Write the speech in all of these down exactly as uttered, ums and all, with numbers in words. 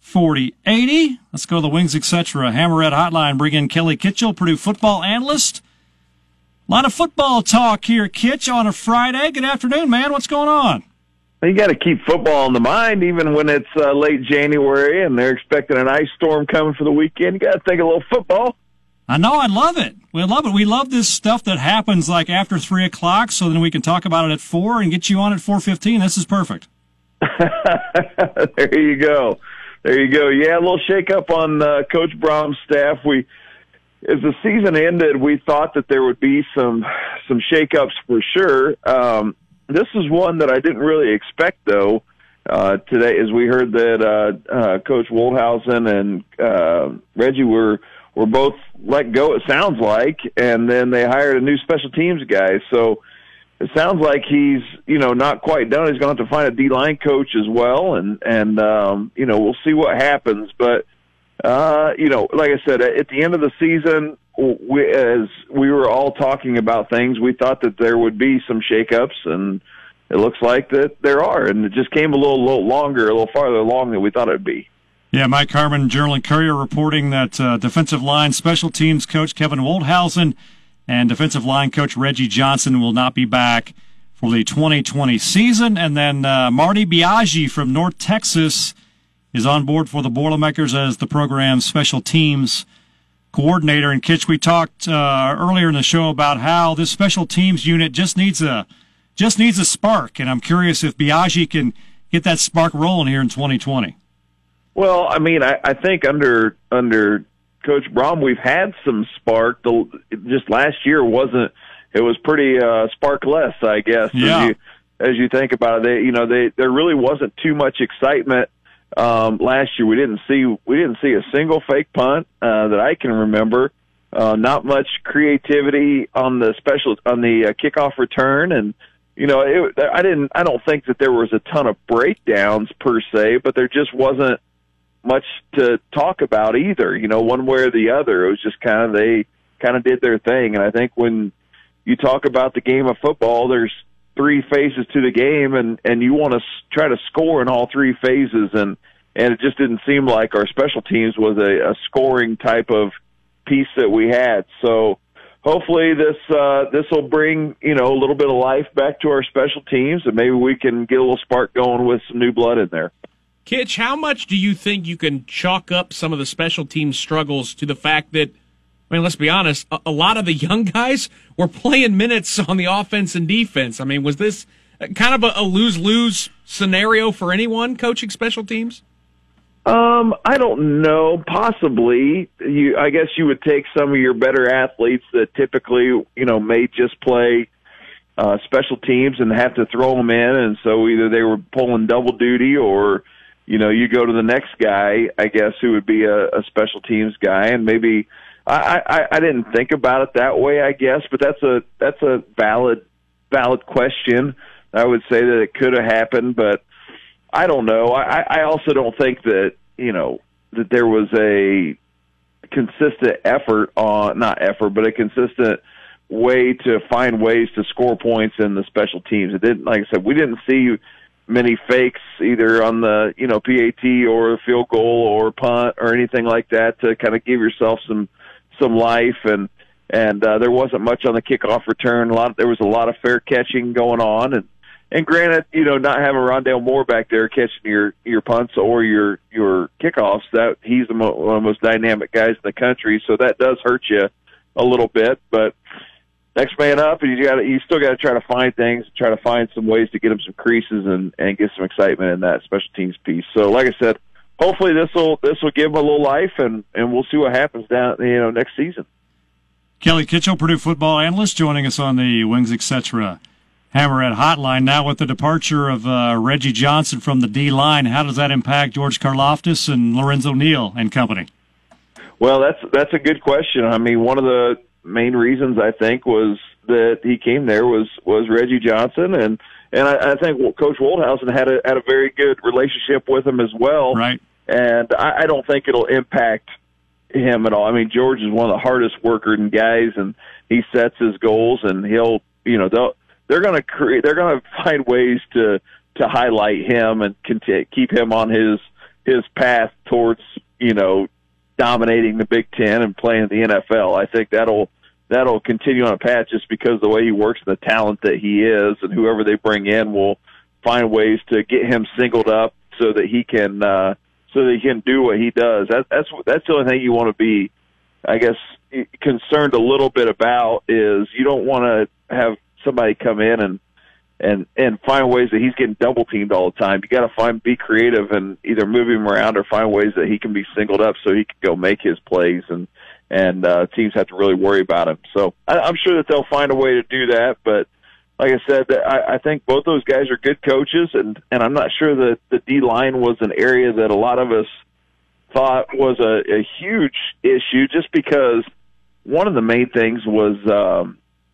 forty eighty. Let's go to the Wings, et cetera. Hammerhead Hotline. Bring in Kelly Kitchell, Purdue football analyst. A lot of football talk here, Kitch, on a Friday. Good afternoon, man. What's going on? You got to keep football in the mind, even when it's uh, late January and they're expecting an ice storm coming for the weekend. You got to think a little football. I know. I love it. We love it. We love this stuff that happens like after three o'clock, so then we can talk about it at four and get you on at four fifteen. This is perfect. There you go. There you go. Yeah, a little shake-up on uh, Coach Brohm's staff. We. As the season ended, we thought that there would be some some shakeups for sure. Um, this is one that I didn't really expect, though. Uh, today, as we heard that uh, uh, Coach Woldhausen and uh, Reggie were were both let go. It sounds like, and then they hired a new special teams guy. So it sounds like he's you know not quite done. He's going to have to find a D-line coach as well, and and um, you know we'll see what happens, but. Uh, you know, like I said, at the end of the season, we, as we were all talking about things, we thought that there would be some shakeups, and it looks like that there are. And it just came a little, little longer, a little farther along than we thought it would be. Yeah, Mike Harmon, Journal and Courier, reporting that uh, defensive line special teams coach Kevin Woldhausen and defensive line coach Reggie Johnson will not be back for the twenty twenty season. And then uh, Marty Biaggi from North Texas is on board for the Boilermakers as the program's special teams coordinator. And Kitch, we talked uh, earlier in the show about how this special teams unit just needs a just needs a spark, and I'm curious if Biaggi can get that spark rolling here in twenty twenty. Well, I mean, I, I think under under Coach Brohm, we've had some spark. The, just last year wasn't it was pretty uh, sparkless, I guess. Yeah. As you, as you think about it, they, you know, they there really wasn't too much excitement. Um, last year we didn't see we didn't see a single fake punt uh, that I can remember. Uh, not much creativity on the special on the uh, kickoff return, and you know it, I didn't I don't think that there was a ton of breakdowns per se, but there just wasn't much to talk about either. You know, one way or the other, it was just kind of they kind of did their thing, and I think when you talk about the game of football, there's three phases to the game, and, and you want to try to score in all three phases, and, and it just didn't seem like our special teams was a, a scoring type of piece that we had. So hopefully this uh, this will bring you know a little bit of life back to our special teams, and maybe we can get a little spark going with some new blood in there. Kitch, how much do you think you can chalk up some of the special team struggles to the fact that, I mean, let's be honest, a, a lot of the young guys were playing minutes on the offense and defense. I mean, was this kind of a, a lose-lose scenario for anyone coaching special teams? Um, I don't know. Possibly. You, I guess you would take some of your better athletes that typically, you know, may just play uh, special teams and have to throw them in, and so either they were pulling double duty or, you know, you go to the next guy, I guess, who would be a, a special teams guy, and maybe – I, I, I didn't think about it that way, I guess, but that's a that's a valid valid question. I would say that it could have happened, but I don't know. I, I also don't think that you know that there was a consistent effort on not effort, but a consistent way to find ways to score points in the special teams. It didn't, like I said, we didn't see many fakes either on the you know P A T or field goal or punt or anything like that to kind of give yourself some. some life, and and uh, there wasn't much on the kickoff return. A lot, there was a lot of fair catching going on, and and granted, you know, not having Rondale Moore back there catching your your punts or your your kickoffs, that he's the mo- one of the most dynamic guys in the country, so that does hurt you a little bit. But next man up, and you got you still got to try to find things, try to find some ways to get him some creases and and get some excitement in that special teams piece. So, like I said. Hopefully this will this will give them a little life, and, and we'll see what happens down you know next season. Kelly Kitchell, Purdue football analyst, joining us on the Wings, et cetera. Hammerhead Hotline. Now with the departure of uh, Reggie Johnson from the D-line, how does that impact George Karlaftis and Lorenzo Neal and company? Well, that's that's a good question. I mean, one of the main reasons I think was that he came there was was Reggie Johnson, and and I, I think Coach Woldhausen had a had a very good relationship with him as well. Right. And I, I don't think it'll impact him at all. I mean, George is one of the hardest working guys, and he sets his goals, and he'll, you know, they'll, they're going to create, they're going to find ways to to highlight him and continue, keep him on his his path towards, you know, dominating the Big Ten and playing in the N F L. I think that'll that'll continue on a path just because of the way he works and the talent that he is, and whoever they bring in will find ways to get him singled up so that he can uh, so that he can do what he does. That, that's that's the only thing you want to be, I guess, concerned a little bit about is you don't want to have somebody come in and and and find ways that he's getting double teamed all the time. You got to find be creative and either move him around or find ways that he can be singled up so he can go make his plays, and and uh, teams have to really worry about him. So I, I'm sure that they'll find a way to do that. But like I said, I, I think both those guys are good coaches, and and I'm not sure that the D line was an area that a lot of us thought was a, a huge issue, just because one of the main things was. Um,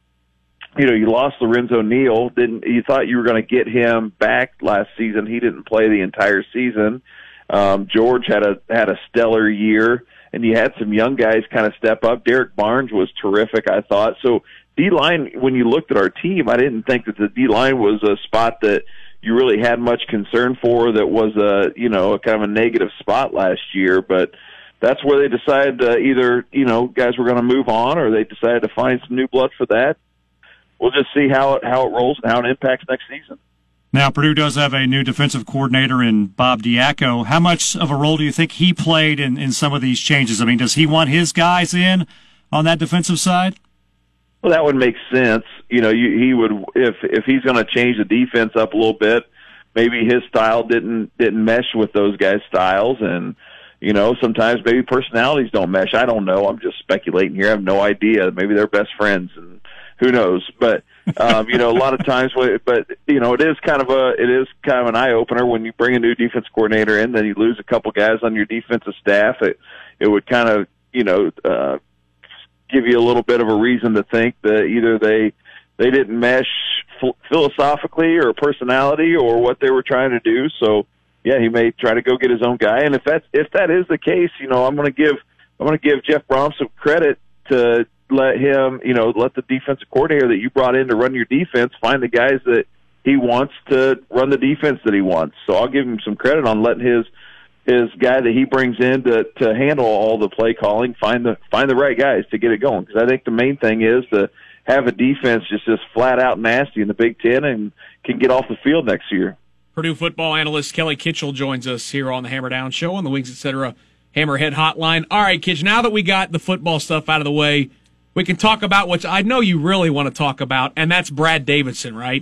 You know, you lost Lorenzo Neal. Didn't you thought you were going to get him back last season? He didn't play the entire season. Um, George had a had a stellar year, and you had some young guys kind of step up. Derek Barnes was terrific, I thought. So D line, when you looked at our team, I didn't think that the D line was a spot that you really had much concern for. That was a you know a kind of a negative spot last year, but. That's where they decided to either you know guys were going to move on, or they decided to find some new blood for that. We'll just see how it how it rolls and how it impacts next season. Now, Purdue does have a new defensive coordinator in Bob Diaco. How much of a role do you think he played in, in some of these changes? I mean, does he want his guys in on that defensive side? Well, that would make sense. You know, you, he would if if he's going to change the defense up a little bit. Maybe his style didn't didn't mesh with those guys' styles, and you know, sometimes maybe personalities don't mesh. I don't know. I'm just speculating here. I have no idea. Maybe they're best friends, and who knows? But um, you know, a lot of times, but you know, it is kind of a it is kind of an eye opener when you bring a new defense coordinator in. Then you lose a couple guys on your defensive staff. It it would kind of you know uh, give you a little bit of a reason to think that either they they didn't mesh philosophically or personality or what they were trying to do. So yeah, he may try to go get his own guy. And if that's if that is the case, you know, I'm going to give I'm going to give Jeff Brom some credit to. Let him, you know, let the defensive coordinator that you brought in to run your defense find the guys that he wants to run the defense that he wants. So I'll give him some credit on letting his his guy that he brings in to to handle all the play calling find the find the right guys to get it going. Because I think the main thing is to have a defense just just flat out nasty in the Big Ten and can get off the field next year. Purdue football analyst Kelly Kitchell joins us here on the Hammer Down Show on the Wings, et cetera. Hammerhead Hotline. All right, Kitch. Now that we got the football stuff out of the way. We can talk about what I know you really want to talk about, and that's Brad Davison, right?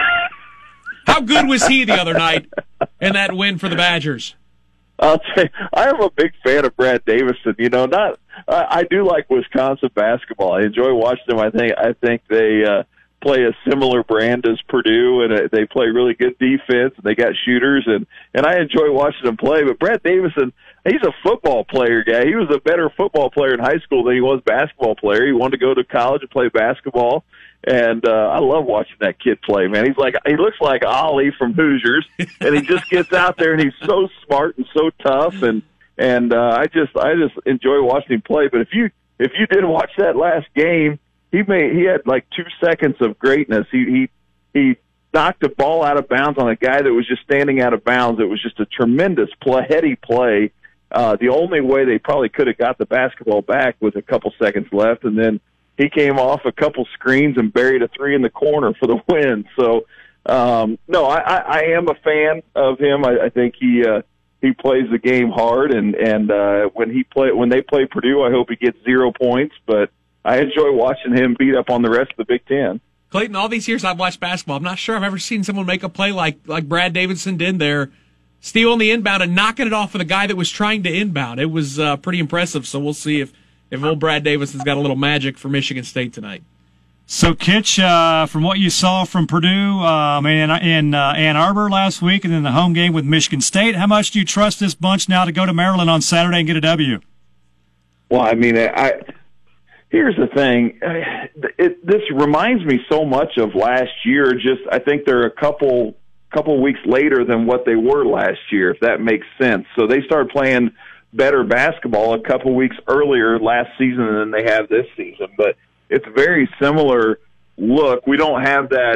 How good was he the other night in that win for the Badgers? I'll tell you, I am a big fan of Brad Davison. You know, not I, I do like Wisconsin basketball. I enjoy watching them. I think I think they uh, play a similar brand as Purdue, and uh, they play really good defense. And they got shooters, and and I enjoy watching them play. But Brad Davison. He's a football player guy. He was a better football player in high school than he was basketball player. He wanted to go to college and play basketball, and uh, I love watching that kid play. Man, he's like he looks like Ollie from Hoosiers, and he just gets out there and he's so smart and so tough, and and uh, I just I just enjoy watching him play. But if you if you did watch that last game, he made he had like two seconds of greatness. He he he knocked a ball out of bounds on a guy that was just standing out of bounds. It was just a tremendous play, heady play. Uh, the only way they probably could have got the basketball back was a couple seconds left, and then he came off a couple screens and buried a three in the corner for the win. So, um, no, I, I, I am a fan of him. I, I think he uh, he plays the game hard, and and uh, when he play when they play Purdue, I hope he gets zero points. But I enjoy watching him beat up on the rest of the Big Ten. Clayton, all these years I've watched basketball, I'm not sure I've ever seen someone make a play like like Brad Davison did there. Stealing the inbound and knocking it off of the guy that was trying to inbound. It was uh, pretty impressive, so we'll see if, if old Brad Davison's got a little magic for Michigan State tonight. So, Kitch, uh, from what you saw from Purdue um, in, in uh, Ann Arbor last week and then the home game with Michigan State, how much do you trust this bunch now to go to Maryland on Saturday and get a W? Well, I mean, I here's the thing. It, this reminds me so much of last year. Just I think there are a couple – couple weeks later than what they were last year, if that makes sense. So they started playing better basketball a couple weeks earlier last season than they have this season. But it's a very similar look. We don't have that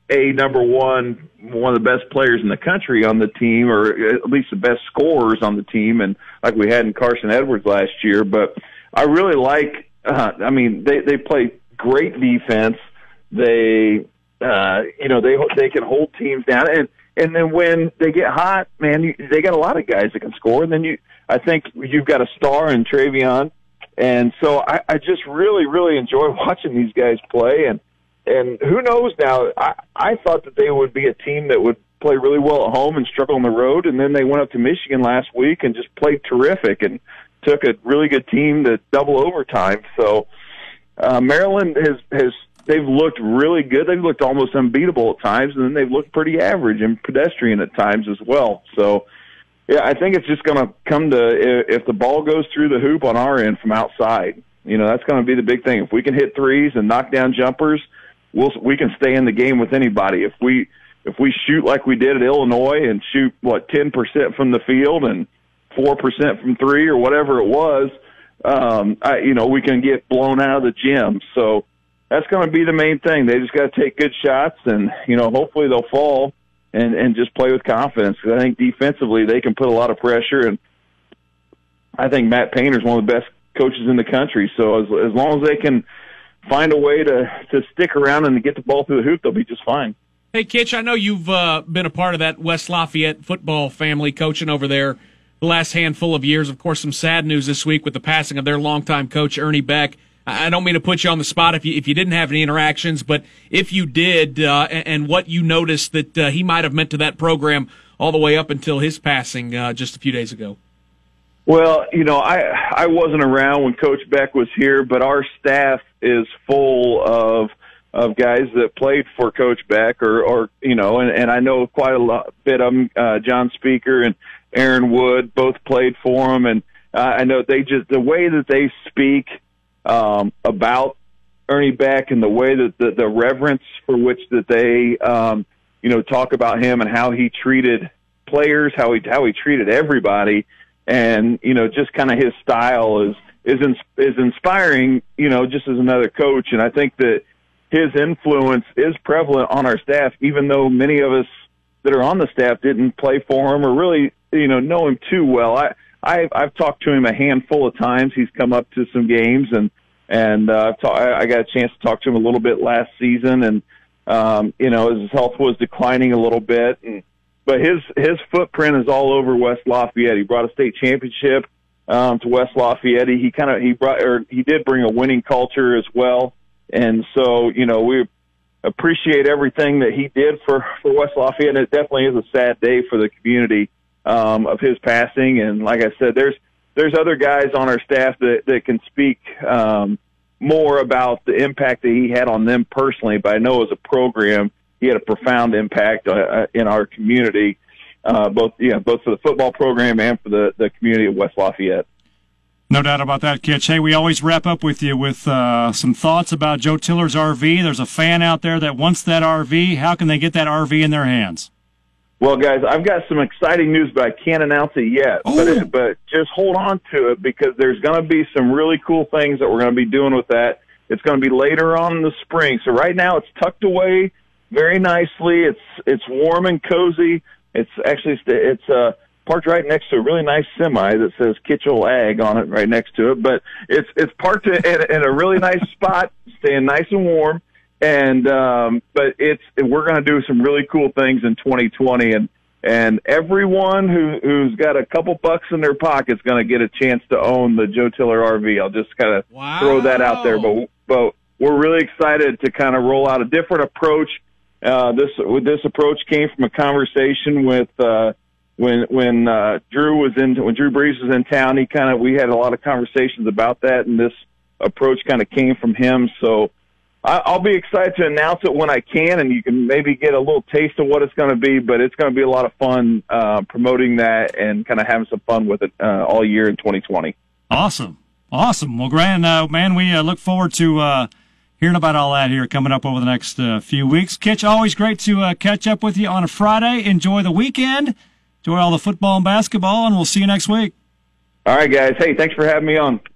a number one, one of the best players in the country on the team, or at least the best scorers on the team, and like we had in Carson Edwards last year. But I really like. Uh, I mean, they they play great defense. They, uh, you know, they they can hold teams down, and and then when they get hot, man, you, they got a lot of guys that can score. And then you, I think you've got a star in Travion, and so I, I just really really enjoy watching these guys play. And and who knows now? I I thought that they would be a team that would play really well at home and struggle on the road, and then they went up to Michigan last week and just played terrific and took a really good team to double overtime. So uh, Maryland has has they've looked really good. They've looked almost unbeatable at times, and then they've looked pretty average and pedestrian at times as well. So yeah, I think it's just going to come to if the ball goes through the hoop on our end from outside. You know, that's going to be the big thing. If we can hit threes and knock down jumpers, we'll we can stay in the game with anybody. If we if we shoot like we did at Illinois and shoot what ten percent from the field and four percent from three or whatever it was, um, I, you know, we can get blown out of the gym. So that's going to be the main thing. They just got to take good shots, and, you know, hopefully they'll fall and, and just play with confidence. Because I think defensively they can put a lot of pressure, and I think Matt Painter is one of the best coaches in the country. So as, as long as they can find a way to, to stick around and to get the ball through the hoop, they'll be just fine. Hey, Kitch, I know you've uh, been a part of that West Lafayette football family, coaching over there the last handful of years. Of course, some sad news this week with the passing of their longtime coach, Ernie Beck. I don't mean to put you on the spot if you if you didn't have any interactions, but if you did, uh, and, and what you noticed that uh, he might have meant to that program all the way up until his passing uh, just a few days ago. Well, you know, I I wasn't around when Coach Beck was here, but our staff is full of of guys that played for Coach Beck, or, or you know, and, and I know quite a lot, bit of them. Uh, John Speaker and Aaron Wood both played for him, and uh, I know they just the way that they speak um, about Ernie Beck and the way that the, the reverence for which that they um, you know talk about him and how he treated players, how he how he treated everybody, and you know just kind of his style is is is inspiring. You know, just as another coach, and I think that his influence is prevalent on our staff, even though many of us that are on the staff didn't play for him or really, you know, know him too well. I, I've, I've talked to him a handful of times. He's come up to some games, and and uh, ta- I got a chance to talk to him a little bit last season. And um, you know, his health was declining a little bit, and but his his footprint is all over West Lafayette. He brought a state championship um, to West Lafayette. He kind of he brought or he did bring a winning culture as well. And so, you know, we appreciate everything that he did for, for West Lafayette. And it definitely is a sad day for the community um, of his passing. And like I said, there's there's other guys on our staff that, that can speak um, more about the impact that he had on them personally. But I know as a program, he had a profound impact uh, in our community, uh, both yeah, both for the football program and for the, the community of West Lafayette. No doubt about that, Kitch. Hey, we always wrap up with you with uh, some thoughts about Joe Tiller's R V. There's a fan out there that wants that R V. How can they get that R V in their hands? Well, guys, I've got some exciting news, but I can't announce it yet. Oh. But, it, but just hold on to it, because there's going to be some really cool things that we're going to be doing with that. It's going to be later on in the spring. So right now it's tucked away very nicely. It's it's warm and cozy. It's actually it's uh, parked right next to a really nice semi that says Kitchell Ag on it right next to it. But it's it's parked in, in a really nice spot, staying nice and warm. And um, but it's we're going to do some really cool things in twenty twenty, and and everyone who who's got a couple bucks in their pocket is going to get a chance to own the Joe Tiller R V. I'll just kind of wow. throw that out there, but but we're really excited to kind of roll out a different approach. Uh, this this approach came from a conversation with uh, when when uh, Drew was in when Drew Brees was in town. He kind of we had a lot of conversations about that, and this approach kind of came from him. So I'll be excited to announce it when I can, and you can maybe get a little taste of what it's going to be, but it's going to be a lot of fun uh, promoting that and kind of having some fun with it uh, all year in twenty twenty. Awesome. Awesome. Well, Grant, uh, man, we uh, look forward to uh, hearing about all that here coming up over the next uh, few weeks. Kitch, always great to uh, catch up with you on a Friday. Enjoy the weekend. Enjoy all the football and basketball, and we'll see you next week. All right, guys. Hey, thanks for having me on.